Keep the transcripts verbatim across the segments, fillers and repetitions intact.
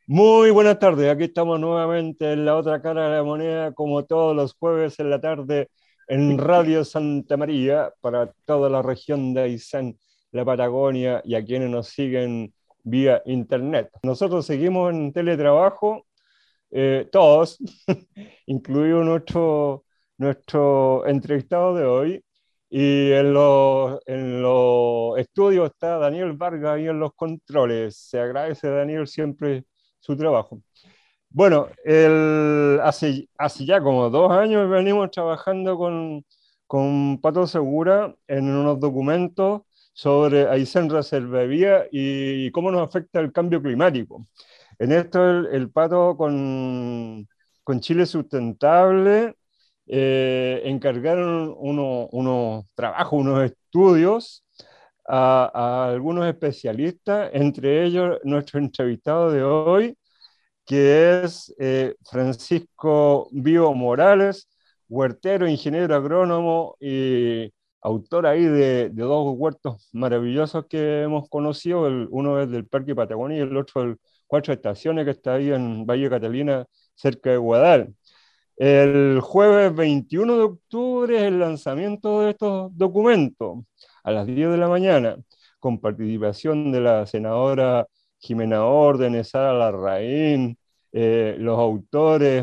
Muy buenas tardes, aquí estamos nuevamente en la otra cara de la moneda, como todos los jueves en la tarde en Radio Santa María, para toda la región de Aysén, la Patagonia y a quienes nos siguen vía internet. Nosotros seguimos en teletrabajo, eh, todos, incluido nuestro, nuestro entrevistado de hoy, y en los, en los estudios está Daniel Vargas ahí en los controles. Se agradece, Daniel, siempre su trabajo. Bueno, el, hace, hace ya como dos años venimos trabajando con, con Pato Segura en unos documentos sobre Aysén Reservavía y cómo nos afecta el cambio climático. En esto el, el Pato con, con Chile Sustentable eh, encargaron unos uno trabajos, unos estudios a, a algunos especialistas, entre ellos nuestro entrevistado de hoy, que es eh, Francisco Vivo Morales, huertero, ingeniero agrónomo y autor ahí de, de dos huertos maravillosos que hemos conocido. El, uno es del Parque Patagonia y el otro del Cuatro Estaciones, que está ahí en Valle Catalina, cerca de Guadal. El jueves veintiuno de octubre es el lanzamiento de estos documentos a las diez de la mañana, con participación de la senadora Jimena Órdenes, Sara Larraín, eh, los autores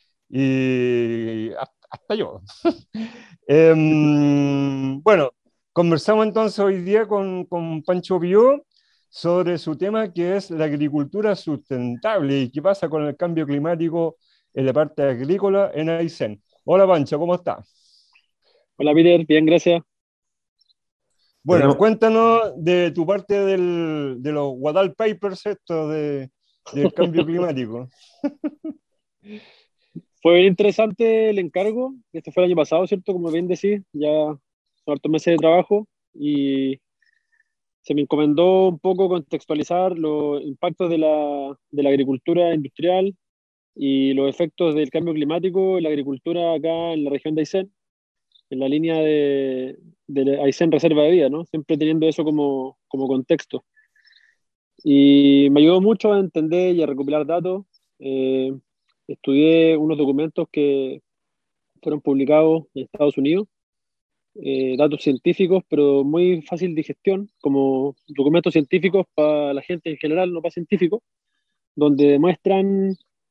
y hasta, hasta yo. eh, bueno, conversamos entonces hoy día con, con Pancho Pío sobre su tema, que es la agricultura sustentable y qué pasa con el cambio climático en la parte agrícola en Aysén. Hola Pancho, ¿cómo está? Hola Peter, bien, gracias. Bueno, cuéntanos de tu parte del, de los Wadal Papers, esto de, del cambio climático. Fue bien interesante el encargo. Este fue el año pasado, ¿cierto? Como bien decís, ya son hartos meses de trabajo y se me encomendó un poco contextualizar los impactos de la, de la agricultura industrial y los efectos del cambio climático en la agricultura acá en la región de Aysén, en la línea de, de Aysén Reserva de Vida, ¿no? Siempre teniendo eso como, como contexto. Y me ayudó mucho a entender y a recopilar datos. Eh, Estudié unos documentos que fueron publicados en Estados Unidos, eh, datos científicos, pero muy fácil de gestión, como documentos científicos para la gente en general, no para científicos, donde demuestran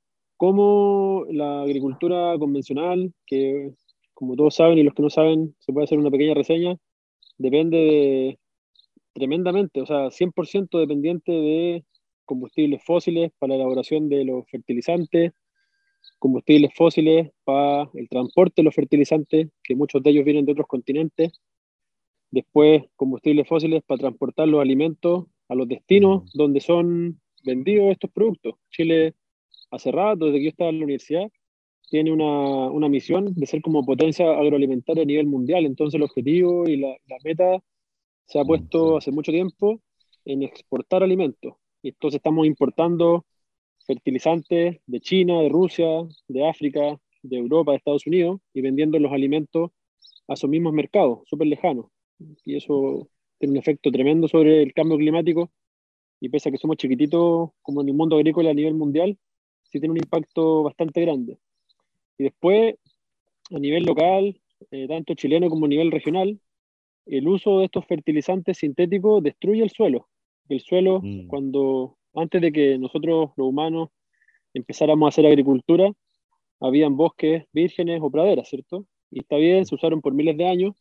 cómo la agricultura convencional, que como todos saben y los que no saben, se puede hacer una pequeña reseña, depende de, tremendamente, o sea, cien por ciento dependiente de combustibles fósiles para la elaboración de los fertilizantes, combustibles fósiles para el transporte de los fertilizantes, que muchos de ellos vienen de otros continentes, después combustibles fósiles para transportar los alimentos a los destinos Mm. donde son vendidos estos productos. Chile, hace rato, desde que yo estaba en la universidad, tiene una, una misión de ser como potencia agroalimentaria a nivel mundial, entonces el objetivo y la, la meta se ha puesto hace mucho tiempo en exportar alimentos. Y entonces estamos importando fertilizantes de China, de Rusia, de África, de Europa, de Estados Unidos, y vendiendo los alimentos a esos mismos mercados, súper lejanos. Y eso tiene un efecto tremendo sobre el cambio climático, y pese a que somos chiquititos como en el mundo agrícola a nivel mundial, sí tiene un impacto bastante grande. Y después, a nivel local, eh, tanto chileno como a nivel regional, el uso de estos fertilizantes sintéticos destruye el suelo. El suelo, Mm. cuando antes de que nosotros los humanos empezáramos a hacer agricultura, habían bosques vírgenes o praderas, ¿cierto? Y está bien, se usaron por miles de años.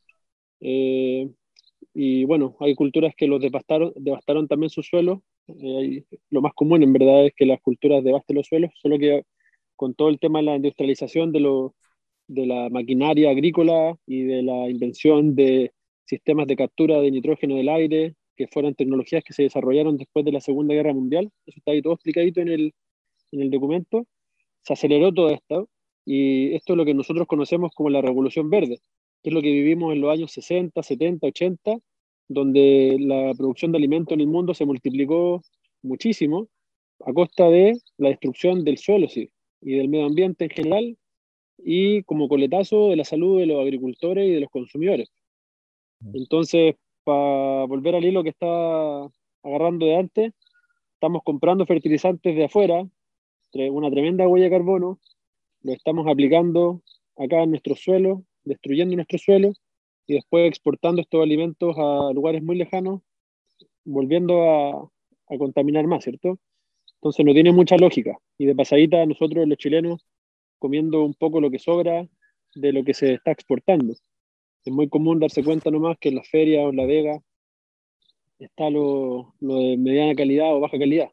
eh, y bueno, hay culturas que los devastaron, devastaron también sus suelos. Eh, hay- lo más común en verdad es que las culturas devasten los suelos, solo que con todo el tema de la industrialización de, lo, de la maquinaria agrícola y de la invención de sistemas de captura de nitrógeno del aire, que fueron tecnologías que se desarrollaron después de la Segunda Guerra Mundial, eso está ahí todo explicadito en el, en el documento, se aceleró todo esto y esto es lo que nosotros conocemos como la Revolución Verde, que es lo que vivimos en los años sesenta, setenta, ochenta, donde la producción de alimentos en el mundo se multiplicó muchísimo a costa de la destrucción del suelo, sí, y del medio ambiente en general, y como coletazo de la salud de los agricultores y de los consumidores. Entonces, para volver al hilo que estaba agarrando de antes, estamos comprando fertilizantes de afuera, una tremenda huella de carbono, lo estamos aplicando acá en nuestro suelo, destruyendo nuestro suelo, y después exportando estos alimentos a lugares muy lejanos, volviendo a, a contaminar más, ¿cierto? Entonces no tiene mucha lógica. Y de pasadita, nosotros los chilenos, comiendo un poco lo que sobra de lo que se está exportando. Es muy común darse cuenta nomás que en las ferias o en la vega está lo, lo de mediana calidad o baja calidad.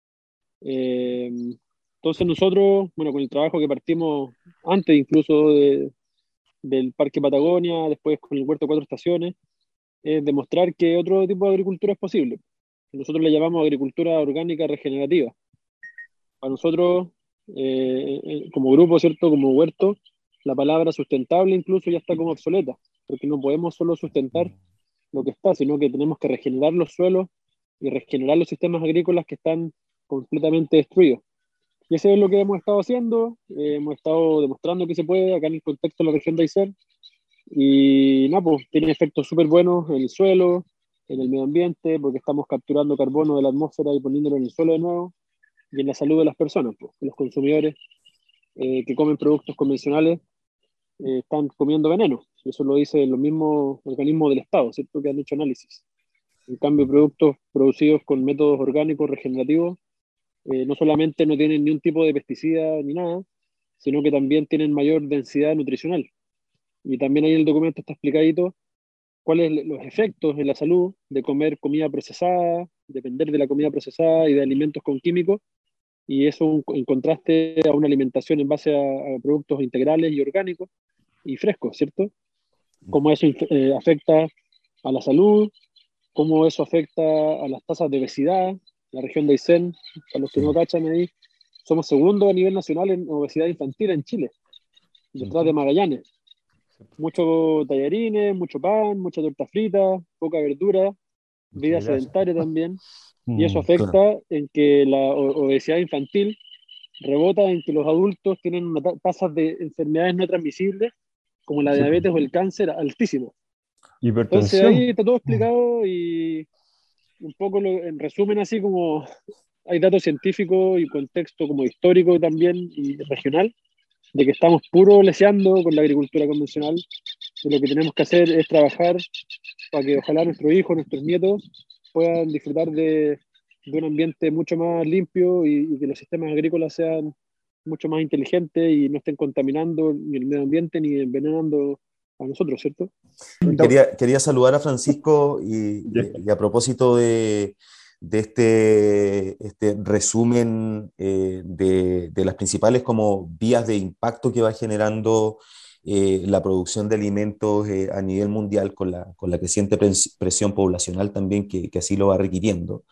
Eh, entonces nosotros, bueno, con el trabajo que partimos antes incluso de, del Parque Patagonia, después con el Huerto Cuatro Estaciones, es demostrar que otro tipo de agricultura es posible. Nosotros le llamamos agricultura orgánica regenerativa. Para nosotros, eh, como grupo, ¿cierto? Como huerto, la palabra sustentable incluso ya está como obsoleta, porque no podemos solo sustentar lo que está, sino que tenemos que regenerar los suelos y regenerar los sistemas agrícolas que están completamente destruidos. Y eso es lo que hemos estado haciendo, eh, hemos estado demostrando que se puede acá en el contexto de la región de Aysén, y nada, pues tiene efectos súper buenos en el suelo, en el medio ambiente, porque estamos capturando carbono de la atmósfera y poniéndolo en el suelo de nuevo, y en la salud de las personas, pues, los consumidores eh, que comen productos convencionales eh, están comiendo veneno. Eso lo dicen los mismos organismos del Estado, ¿cierto? Que han hecho análisis. En cambio, productos producidos con métodos orgánicos regenerativos eh, no solamente no tienen ni un tipo de pesticida ni nada, sino que también tienen mayor densidad nutricional. Y también ahí en el documento está explicadito cuáles son los efectos en la salud de comer comida procesada, depender de la comida procesada y de alimentos con químicos, y eso en contraste a una alimentación en base a, a productos integrales y orgánicos y frescos, ¿cierto? Cómo eso eh, afecta a la salud, cómo eso afecta a las tasas de obesidad. La región de Aysén, para los que no cachan ahí, somos segundo a nivel nacional en obesidad infantil en Chile, detrás de Magallanes. Muchos tallarines, mucho pan, mucha torta frita, poca verdura, vida sedentaria también. Y eso afecta claro. en que la obesidad infantil rebota en que los adultos tienen una tasas de enfermedades no transmisibles, como la sí. diabetes o el cáncer, altísimas. Entonces ahí está todo explicado y un poco lo, en resumen así como hay datos científicos y contexto como histórico también y regional de que estamos puro leseando con la agricultura convencional, y lo que tenemos que hacer es trabajar para que ojalá nuestros hijos, nuestros nietos puedan disfrutar de, de un ambiente mucho más limpio y, y que los sistemas agrícolas sean mucho más inteligentes y no estén contaminando ni el medio ambiente ni envenenando a nosotros, ¿cierto? Quería, quería saludar a Francisco y, y, y a propósito de, de este, este resumen eh, de, de las principales como vías de impacto que va generando eh, la producción de alimentos eh, a nivel mundial con la, con la creciente pres presión poblacional también que, que así lo va requiriendo.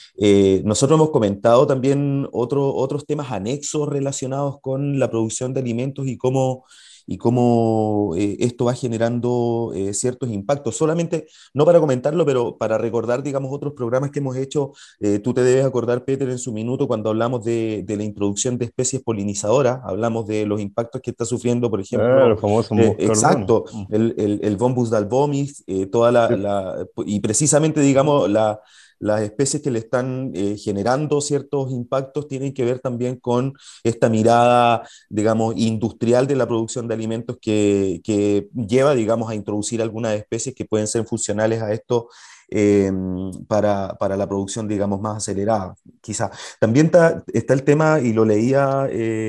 Eh, nosotros hemos comentado también otro, otros temas anexos relacionados con la producción de alimentos y cómo, y cómo eh, esto va generando eh, ciertos impactos. Solamente, no para comentarlo, pero para recordar, digamos, otros programas que hemos hecho. Eh, tú te debes acordar, Peter, en su minuto, cuando hablamos de, de la introducción de especies polinizadoras, hablamos de los impactos que está sufriendo, por ejemplo, ah, el famoso eh, exacto, el, el, el Bombus dalbomis, eh, toda la, sí. la, y precisamente, digamos, la las especies que le están eh, generando ciertos impactos tienen que ver también con esta mirada, digamos, industrial de la producción de alimentos que, que lleva, digamos, a introducir algunas especies que pueden ser funcionales a esto eh, para, para la producción, digamos, más acelerada, quizá. También está, está el tema, y lo leía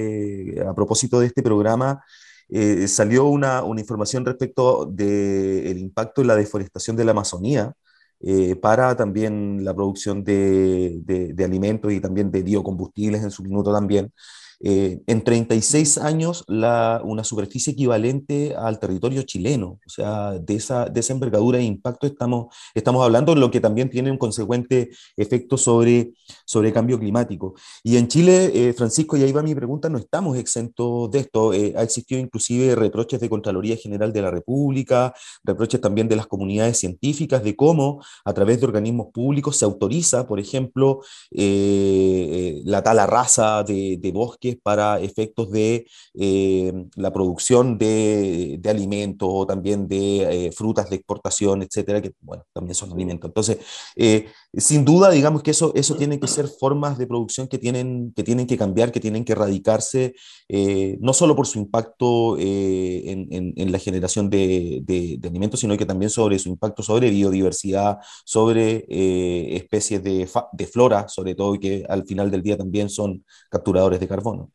eh, a propósito de este programa, eh, salió una, una información respecto del impacto en la deforestación de la Amazonía, Eh, para también la producción de, de, de alimentos y también de biocombustibles en su minuto también. Eh, en treinta y seis años, la, una superficie equivalente al territorio chileno, o sea, de esa, de esa envergadura de impacto estamos, estamos hablando, lo que también tiene un consecuente efecto sobre, sobre cambio climático. Y en Chile, eh, Francisco, y ahí va mi pregunta, no estamos exentos de esto. Eh, ha existido inclusive reproches de Contraloría General de la República, reproches también de las comunidades científicas, de cómo a través de organismos públicos se autoriza, por ejemplo, eh, la tala rasa de, de bosques parques para efectos de eh, la producción de, de alimentos o también de eh, frutas de exportación, etcétera, que bueno, también son alimentos. Entonces, eh, sin duda, digamos que eso, eso tiene que ser formas de producción que tienen que, tienen que cambiar, que tienen que erradicarse, eh, no solo por su impacto eh, en, en, en, la generación de, de, de, alimentos, sino que también sobre su impacto sobre biodiversidad, sobre eh, especies de, de flora, sobre todo, y que al final del día también son capturadores de carbono.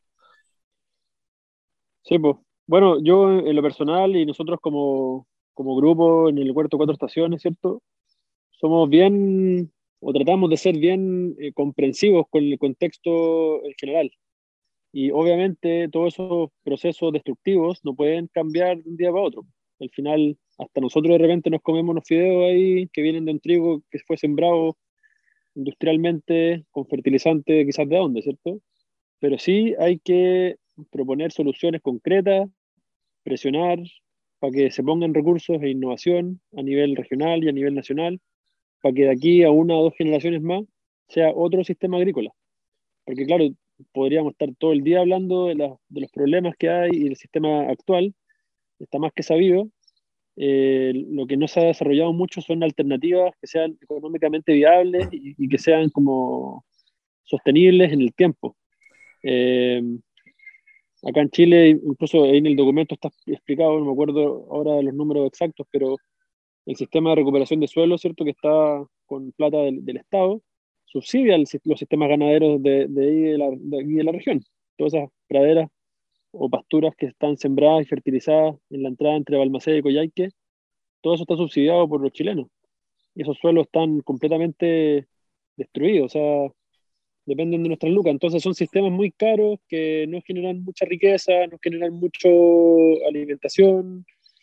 Sí, pues. Bueno, yo en lo personal y nosotros como, como grupo en el Huerto Cuatro Estaciones, ¿cierto? Somos bien, o tratamos de ser bien eh, comprensivos con el contexto en general. Y obviamente todos esos procesos destructivos no pueden cambiar de un día para otro. Al final, hasta nosotros de repente nos comemos unos fideos ahí que vienen de un trigo que fue sembrado industrialmente con fertilizante quizás de dónde, ¿cierto? Pero sí hay que proponer soluciones concretas, presionar para que se pongan recursos e innovación a nivel regional y a nivel nacional, para que de aquí a una o dos generaciones más sea otro sistema agrícola. Porque claro, podríamos estar todo el día hablando de, la, de los problemas que hay y del sistema actual, está más que sabido. Eh, lo que no se ha desarrollado mucho son alternativas que sean económicamente viables y, y que sean como sostenibles en el tiempo. Eh, acá en Chile, incluso ahí en el documento está explicado, no me acuerdo ahora de los números exactos, pero el sistema de recuperación de suelo, ¿cierto? Que está con plata del, del Estado, subsidia el, los sistemas ganaderos de, de, ahí de, la, de, de la región. Todas esas praderas o pasturas que están sembradas y fertilizadas en la entrada entre Balmaceda y Coyhaique, todo eso está subsidiado por los chilenos. Y esos suelos están completamente destruidos, o sea, dependen de nuestras lucas. Entonces son sistemas muy caros que no generan mucha riqueza, no generan mucha alimentación,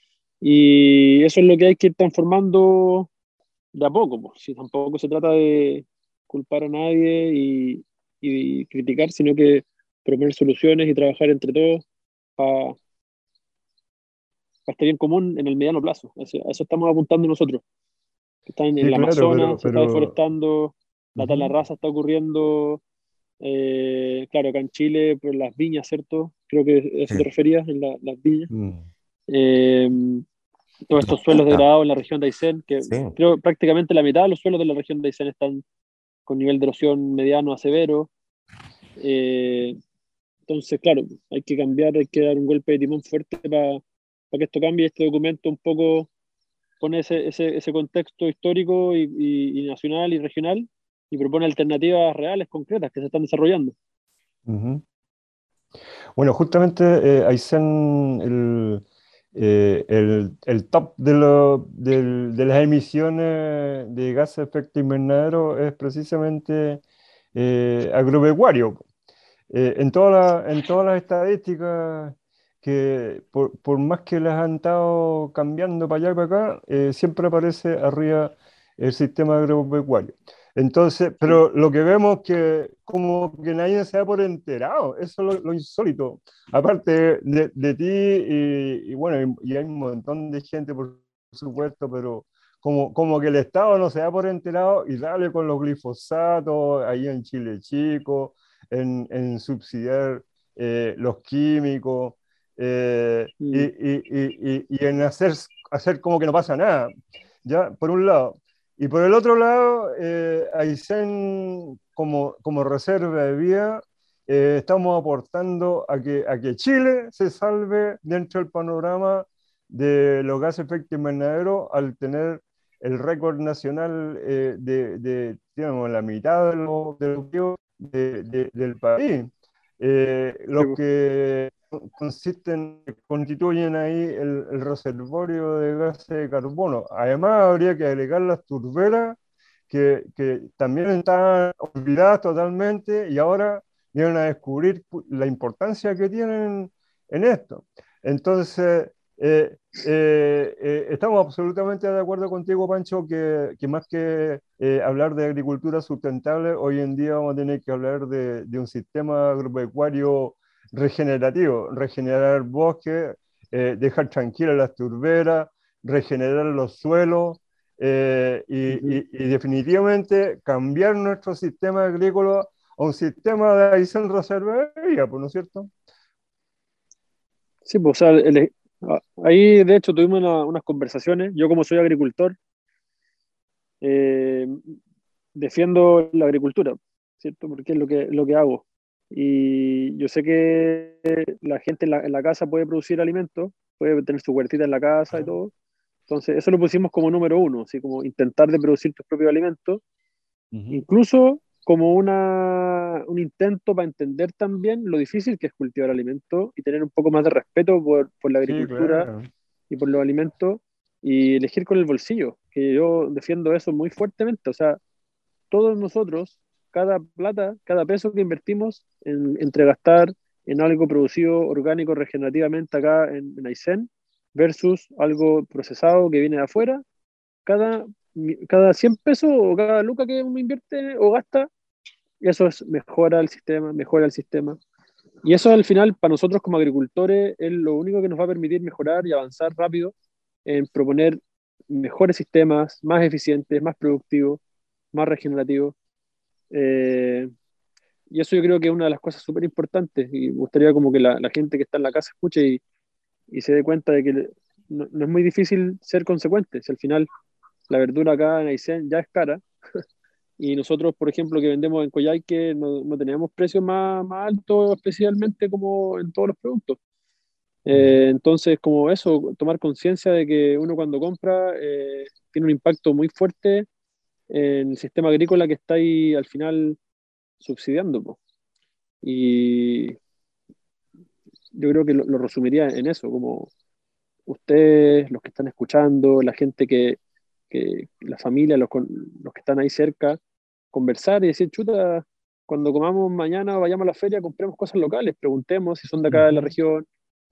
y eso es lo que hay que ir transformando de a poco, pues. Si tampoco se trata de culpar a nadie y, y criticar, sino que proponer soluciones y trabajar entre todos para este bien común en el mediano plazo. A eso, a eso estamos apuntando nosotros. Están en Sí, el claro, Amazonas, pero, se está pero deforestando, la tala uh-huh. rasa está ocurriendo, eh, claro, acá en Chile, por las viñas, ¿cierto? Creo que a eso te Sí. referías, en la, las viñas. Mm. Eh, todos La estos suelos costa. degradados en la región de Aysén, que Sí. creo prácticamente la mitad de los suelos de la región de Aysén están con nivel de erosión mediano a severo. Eh, entonces, claro, hay que cambiar, hay que dar un golpe de timón fuerte para pa que esto cambie. Este documento un poco pone ese, ese, ese contexto histórico y, y, y nacional y regional y propone alternativas reales, concretas, que se están desarrollando. Uh-huh. Bueno, justamente eh, Aysén, el, eh, el, el top de, lo, del- de las emisiones de gases de efecto invernadero es precisamente eh, agropecuario. Eh, en toda la- en todas las estadísticas que por, por más que las han estado cambiando para allá y para acá, eh, siempre aparece arriba el sistema agropecuario. Entonces, Sí, pero lo que vemos que como que nadie se da por enterado, eso es lo, lo insólito. Aparte de, de ti y, y bueno, y, y hay un montón de gente, por supuesto, pero como, como que el Estado no se da por enterado y dale con los glifosatos ahí en Chile Chico, en, en subsidiar eh, los químicos eh, y, mm, y, y, y, en hacer, hacer como que no pasa nada, ¿ya? Por un lado. Y por el otro lado, eh, Aysén, como, como reserva de vía, eh, estamos aportando a que, a que Chile se salve dentro del panorama de los gases de efecto invernadero al tener el récord nacional eh, de, de digamos, la mitad de los de lo de, de, del país. Eh, sí, los pues, que consisten, constituyen ahí el, el reservorio de gases de carbono. Además, habría que agregar las turberas que, que también estaban olvidadas totalmente y ahora vienen a descubrir la importancia que tienen en esto. Entonces, eh, eh, eh, estamos absolutamente de acuerdo contigo, Pancho, que, que más que eh, hablar de agricultura sustentable, hoy en día vamos a tener que hablar de, de un sistema agropecuario regenerativo, regenerar bosques, eh, dejar tranquilas las turberas, regenerar los suelos eh, y, uh-huh. y, y definitivamente cambiar nuestro sistema agrícola a un sistema de Aysén Reservería, pues, ¿no es cierto? Sí, pues, o sea, el- ahí de hecho tuvimos una- unas conversaciones. Yo como soy agricultor, eh, defiendo la agricultura, ¿cierto? Porque es lo que, lo que hago. Y yo sé que la gente en la, en la casa puede producir alimentos, puede tener su huertita en la casa y todo. Entonces, eso lo pusimos como número uno, así como intentar de producir tus propios alimentos, Ujú. incluso como una, un intento para entender también lo difícil que es cultivar alimentos y tener un poco más de respeto por, por la Sí, agricultura claro. y por los alimentos y elegir con el bolsillo, que yo defiendo eso muy fuertemente. O sea, todos nosotros, cada plata, cada peso que invertimos en, entre gastar en algo producido orgánico regenerativamente acá en, en Aysén versus algo procesado que viene de afuera, cada, cada cien pesos o cada luca que uno invierte o gasta, eso es, mejora el sistema, mejora el sistema. Y eso al final, para nosotros como agricultores, es lo único que nos va a permitir mejorar y avanzar rápido en proponer mejores sistemas, más eficientes, más productivos, más regenerativos. Eh, y eso yo creo que es una de las cosas súper importantes y me gustaría como que la, la gente que está en la casa escuche y, y se dé cuenta de que no, no es muy difícil ser consecuente. Si al final la verdura acá en Aysén ya es cara y nosotros, por ejemplo, que vendemos en Coyhaique, no, no tenemos precios más, más altos especialmente como en todos los productos. Mm. Eh, entonces, como eso, tomar conciencia de que uno cuando compra eh, tiene un impacto muy fuerte en el sistema agrícola que está ahí al final subsidiando, po. Y yo creo que lo, lo resumiría en eso, como ustedes, los que están escuchando, la gente que, que la familia, los, con- los que están ahí cerca, conversar y decir, chuta, cuando comamos mañana o vayamos a la feria, compremos cosas locales, preguntemos si son de acá de la Ujú. región,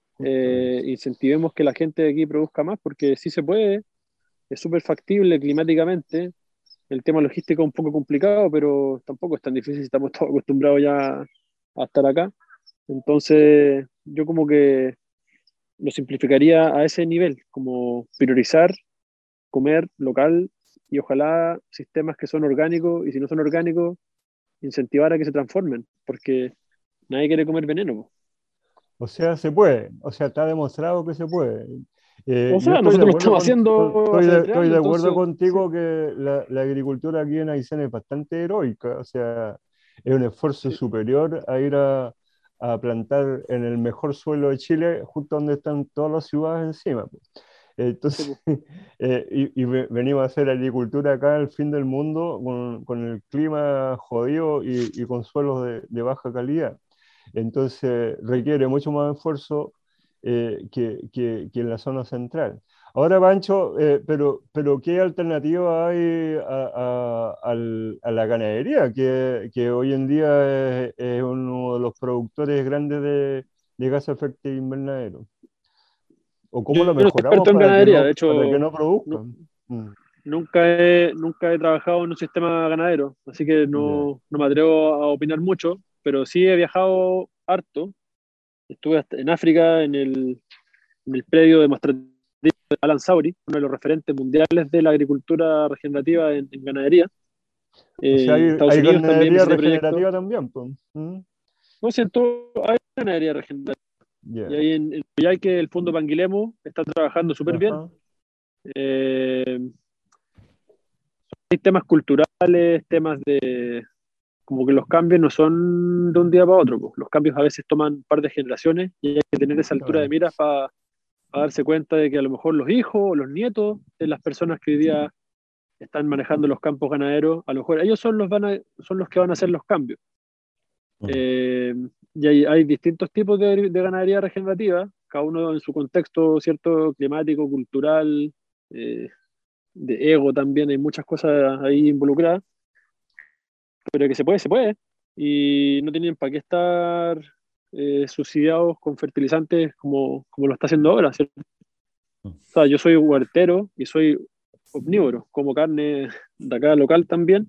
eh, Justamente. incentivemos que la gente de aquí produzca más, porque sí se puede, es súper factible climáticamente. El tema logístico es un poco complicado, pero tampoco es tan difícil si estamos todos acostumbrados ya a estar acá. Entonces, yo como que lo simplificaría a ese nivel, como priorizar comer local y ojalá sistemas que son orgánicos y si no son orgánicos, incentivar a que se transformen, porque nadie quiere comer veneno, po. O sea, se puede, o sea, está demostrado que se puede. Eh, O yo sea, estoy de nosotros lo acuerdo estamos con, con- haciendo estoy hace de, tres estoy años, de acuerdo entonces, sí. contigo que la, la agricultura aquí en Aysén es bastante heroica, o sea, es un esfuerzo Sí. superior a ir a, a plantar en el mejor suelo de Chile, justo donde están todas las ciudades encima, pues. Sí, Entonces, po. eh, y, y ve- venimos a hacer agricultura acá en el fin del mundo con, con el clima jodido y, y con suelos de de baja calidad. Entonces requiere mucho más esfuerzo eh, que, que- que en la zona central. Ahora, Pancho, eh, pero, pero ¿qué alternativa hay a, a- al- a la ganadería, que, que hoy en día es, es uno de los productores grandes de, de gas a efecto invernadero? ¿O Yo cómo lo no soy mejoramos experto en para que ganadería, de no, para que hecho, no nu- produzcan? Mm, nunca he, nunca he trabajado en un sistema ganadero, así que ya. no, no me atrevo a opinar mucho, pero sí he viajado harto. Estuve hasta en África, en el, en el predio de Mastratilla de Alan Sauri, uno de los referentes mundiales de la agricultura regenerativa en, en ganadería. O sea, Eh, hay, Estados hay Unidos también ganadería visité proyectos. regenerativa también, pues. Mm, No sé, en todo hay ganadería regenerativa. Y ya. ahí en, en Coyhaique el Fondo Panguilemo está trabajando súper bien. Ajá. Eh, hay temas culturales, temas de... Como que los cambios no son de un día para otro, pues. Los cambios a veces toman un par de generaciones y hay que tener esa altura de Justamente. miras para darse cuenta de que a lo mejor los hijos o los nietos de las personas que hoy día están manejando los campos ganaderos, a lo mejor ellos son los, van a, son los que van a hacer los cambios. Mm. Eh, y hay, hay distintos tipos de, de ganadería regenerativa, cada uno en su contexto, ¿cierto? Climático, cultural, eh, de ego también, hay muchas cosas ahí involucradas, pero que se puede, se puede. Y no tienen para qué estar eh, subsidiados con fertilizantes como, como lo está haciendo ahora, ¿cierto? Mm. O sea, yo soy huertero y soy omnívoro, como carne de acá local también,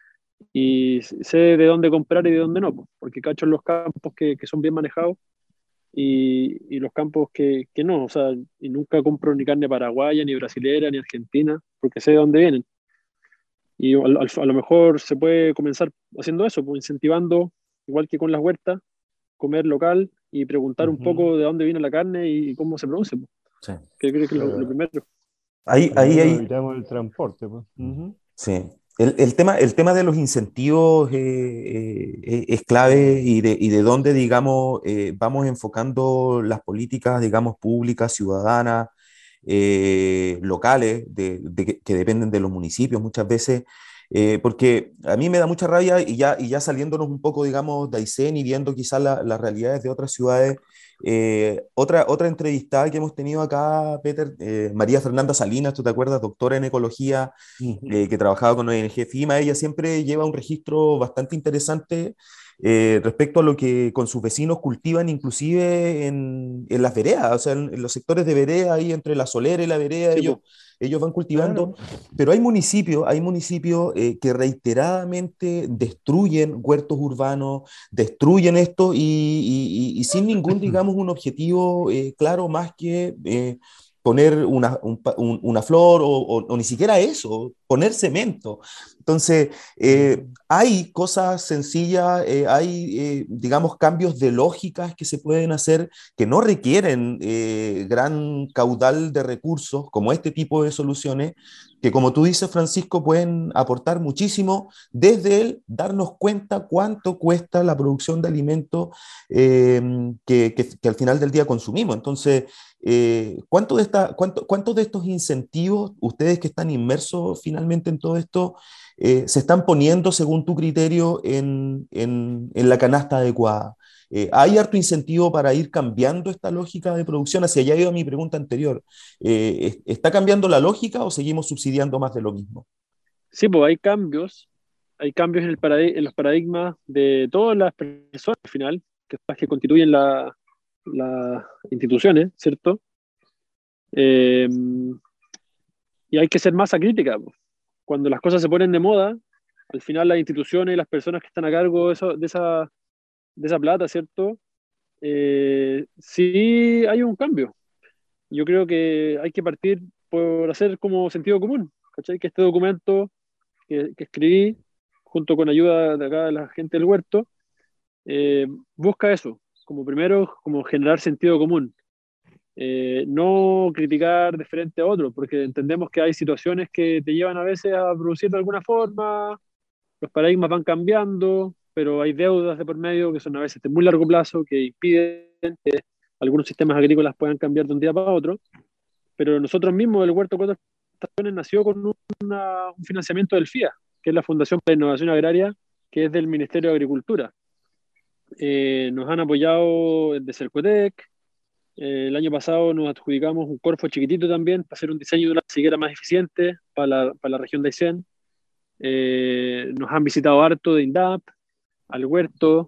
y sé de dónde comprar y de dónde no, po, porque cacho en los campos que, que son bien manejados y, y los campos que, que no, o sea, y nunca compro ni carne paraguaya, ni brasilera, ni argentina, porque sé de dónde vienen. Y a, a, a lo mejor se puede comenzar haciendo eso, pues, incentivando, igual que con las huertas, comer local y preguntar un Ujú. poco de dónde viene la carne y cómo se produce, pues. Sí. Que creo que es lo, lo Claro. primero. Ahí, Al ahí, menos ahí. evitamos el transporte, pues. Ujú. Sí. El, el tema, el tema de los incentivos eh, eh, eh, es clave y de, y de dónde, digamos, eh, vamos enfocando las políticas, digamos, públicas, ciudadanas, eh, locales, de, de que, que dependen de los municipios muchas veces, eh, porque a mí me da mucha rabia y ya, y ya saliéndonos un poco, digamos, de Aysén y viendo quizás la, las realidades de otras ciudades. Eh, otra, otra entrevistada que hemos tenido acá, Peter, eh, María Fernanda Salinas, ¿tú te acuerdas? Doctora en ecología, Ujú. eh, que trabajaba con O N G FIMA. Ella siempre lleva un registro bastante interesante eh, respecto a lo que con sus vecinos cultivan, inclusive en, en las veredas, o sea, en, en los sectores de vereda, ahí entre la solera y la vereda, Sí, ellos, pues, ellos van cultivando, Claro. pero hay municipios, hay municipios eh, que reiteradamente destruyen huertos urbanos, destruyen esto y, y, y, y sin ningún, digamos, un objetivo eh, claro más que eh, poner una, un, un, una flor o, o, o, ni siquiera eso, poner cemento. Entonces, eh, Ujú. hay cosas sencillas, eh, hay, eh, digamos, cambios de lógicas que se pueden hacer que no requieren eh, gran caudal de recursos, como este tipo de soluciones, que como tú dices, Francisco, pueden aportar muchísimo desde el darnos cuenta cuánto cuesta la producción de alimentos eh, que, que, que al final del día consumimos. Entonces, eh, ¿cuánto de esta, cuánto, ¿cuántos de estos incentivos, ustedes que están inmersos finalmente en todo esto, eh, se están poniendo, según tu criterio, en, en, en la canasta adecuada? Eh, ¿hay harto incentivo para ir cambiando esta lógica de producción? Hacia allá iba mi pregunta anterior. Eh, ¿está cambiando la lógica o seguimos subsidiando más de lo mismo? sí, pues hay cambios, hay cambios en, el paradi- en los paradigmas de todas las personas al final, que son las que constituyen la- las instituciones, ¿cierto? Eh, y hay que ser masa crítica, pues. Cuando las cosas se ponen de moda, al final las instituciones y las personas que están a cargo de, eso- de esa, de esa plata, ¿cierto? Eh, sí hay un cambio. Yo creo que hay que partir por hacer como sentido común, ¿cachai? Que este documento que, que escribí, junto con ayuda de acá de la gente del huerto, eh, busca eso, como primero, como generar sentido común. Eh, no criticar de frente a otro, porque entendemos que hay situaciones que te llevan a veces a producir de alguna forma, los paradigmas van cambiando, pero hay deudas de por medio que son a veces de muy largo plazo, que impiden que algunos sistemas agrícolas puedan cambiar de un día para otro. Pero nosotros mismos, el Huerto Cuatro Estaciones, nació con una, un financiamiento del FIA, que es la Fundación para la Innovación Agraria, que es del Ministerio de Agricultura. Eh, nos han apoyado desde Cercotec. Eh, el año pasado nos adjudicamos un Corfo chiquitito también para hacer un diseño de una siguera más eficiente para la, para la región de Aysén. Eh, nos han visitado harto de INDAP, al huerto,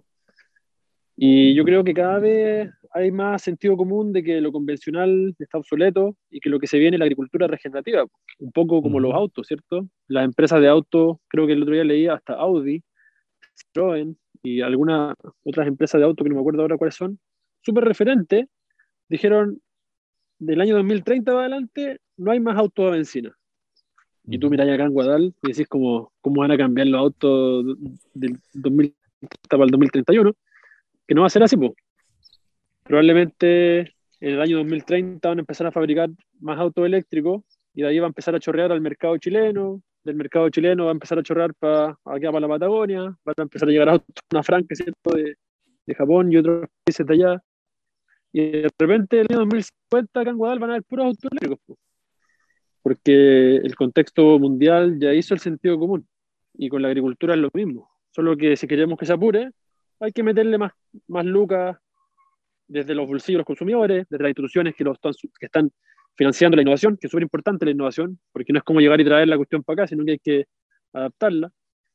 y yo creo que cada vez hay más sentido común de que lo convencional está obsoleto y que lo que se viene es la agricultura regenerativa, un poco como los Ujú. autos, ¿cierto? Las empresas de autos, creo que el otro día leía hasta Audi, Citroën y algunas otras empresas de autos que no me acuerdo ahora cuáles son, súper referentes, dijeron del año dos mil treinta para adelante no hay más autos a benzina. Y tú Ujú. miras acá en Guadal y decís cómo, cómo van a cambiar los autos del dos mil treinta para el dos mil treinta y uno, que no va a ser así, pues. Probablemente en el año dos mil treinta van a empezar a fabricar más autos eléctricos y de ahí va a empezar a chorrear al mercado chileno, del mercado chileno va a empezar a chorrear para acá para la Patagonia, van a empezar a llegar autos a Franca, ¿cierto? De, de Japón y otros países de allá. Y de repente en el año dos mil cincuenta acá en Guadal van a haber puros autos eléctricos, pues, porque el contexto mundial ya hizo el sentido común y con la agricultura es lo mismo. Solo que si queremos que se apure, hay que meterle más, más lucas desde los bolsillos de los consumidores, desde las instituciones que, lo están, que están financiando la innovación, que es súper importante la innovación, porque no es como llegar y traer la cuestión para acá, sino que hay que adaptarla.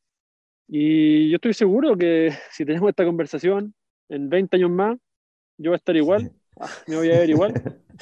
Y yo estoy seguro que si tenemos esta conversación en veinte años más, yo voy a estar igual, ah, me voy a ver igual,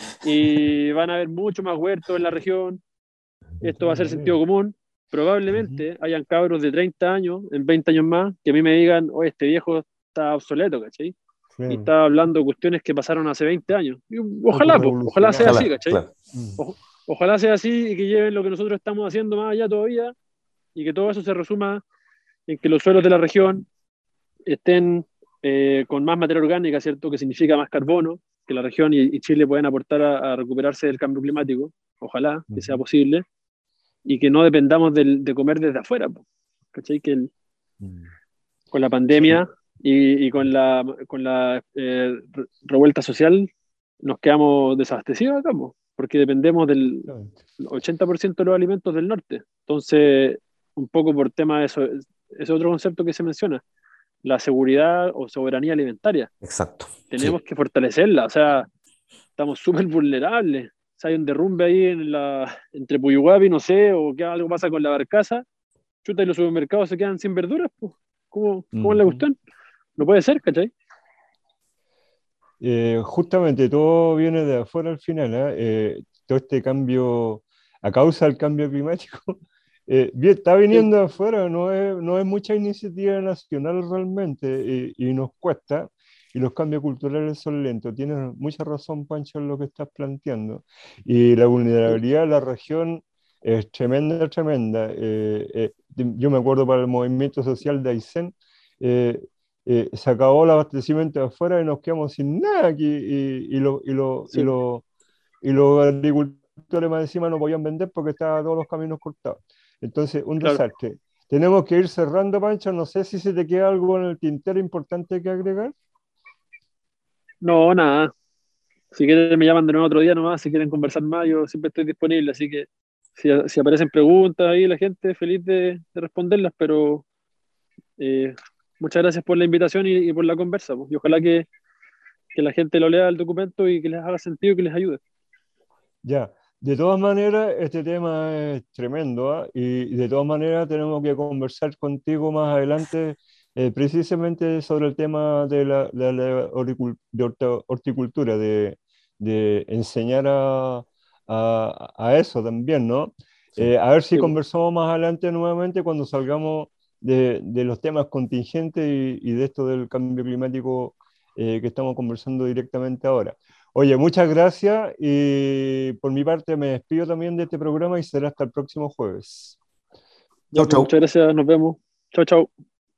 y van a haber mucho más huertos en la región, De esto va a todas ser sentido maneras. común. Ujú. Probablemente hayan cabros de treinta años, en veinte años más, que a mí me digan, oye, este viejo está obsoleto, ¿cachai? Y Claro. está hablando cuestiones que pasaron hace veinte años. Y Autos ojalá, pues, ojalá sea así, revolucionarios. Ojalá, ¿cachai? claro. Mm. O- ojalá sea así y que lleven lo que nosotros estamos haciendo más allá todavía y que todo eso se resuma en que los suelos de la región estén eh, con más materia orgánica, ¿cierto? Que significa más carbono, que la región y, y Chile pueden aportar a, a recuperarse del cambio climático, ojalá que sea posible, y que no dependamos del, de comer desde afuera, ¿cachai? Que el, con la pandemia y, y con la, con la eh, revuelta social nos quedamos desabastecidos acá, po, porque dependemos del ochenta por ciento de los alimentos del norte. Entonces, un poco por tema de eso, ese otro concepto que se menciona, la seguridad o soberanía alimentaria. Exacto. Tenemos Sí. que fortalecerla, o sea, estamos súper vulnerables. Si hay un derrumbe ahí en la, entre Puyuhuapi, no sé, o que algo pasa con la barcaza, chuta, y los supermercados se quedan sin verduras, pues. ¿Cómo, cómo es la cuestión? No puede ser, ¿cachai? Eh, justamente todo viene de afuera al final, ¿eh? Eh, todo este cambio, a causa del cambio climático, eh, bien, está viniendo de afuera, no es, no es mucha iniciativa nacional realmente, y, y nos cuesta, y los cambios culturales son lentos. Tienes mucha razón, Pancho, en lo que estás planteando. Y la vulnerabilidad de la región es tremenda, tremenda. Eh, eh, yo me acuerdo para el movimiento social de Aysén, eh, eh, se acabó el abastecimiento de afuera y nos quedamos sin nada aquí, y, y, lo, y, lo, Sí. y, lo, y los agricultores más encima no podían vender porque estaban todos los caminos cortados. Entonces, un Claro. desastre. Tenemos que ir cerrando, Pancho. No sé si se te queda algo en el tintero importante que agregar. No, nada. Si quieren me llaman de nuevo otro día nomás, si quieren conversar más, yo siempre estoy disponible, así que si, si aparecen preguntas ahí, la gente feliz de, de responderlas, pero eh, muchas gracias por la invitación y, y por la conversa, pues, y ojalá que, que la gente lo lea el documento y que les haga sentido y que les ayude. Ya, de todas maneras, este tema es tremendo, ¿ah? Y de todas maneras tenemos que conversar contigo más adelante, eh, precisamente sobre el tema de la, de la horticul- de horta- horticultura, de, de enseñar a, a- a eso también, ¿no? Sí. Eh, a ver si Sí, pues. conversamos más adelante nuevamente cuando salgamos de, de los temas contingentes y, y de esto del cambio climático, eh, que estamos conversando directamente ahora. Oye, muchas gracias, y por mi parte me despido también de este programa y será hasta el próximo jueves. Ya, Chau, pues, muchas chau. gracias, nos vemos. Chao, chao.